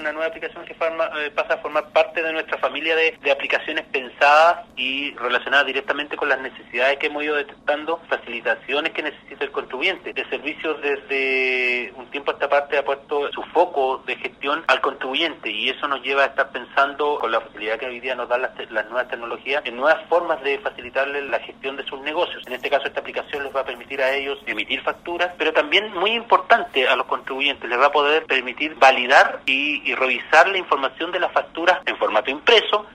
una nueva aplicación que pasa a formar parte de nuestra familia de aplicaciones pensadas y relacionadas directamente con las necesidades que hemos ido detectando, facilitaciones que necesita el contribuyente. El servicio desde un tiempo a esta parte ha puesto su foco de gestión al contribuyente, y eso nos lleva a estar pensando, con la facilidad que hoy día nos dan las nuevas tecnologías, en nuevas formas de facilitarles la gestión de sus negocios. En este caso, esta aplicación les va a permitir a ellos emitir facturas, pero también, muy importante, a los contribuyentes les va a poder permitir validar y revisar la información de las facturas en formato impreso,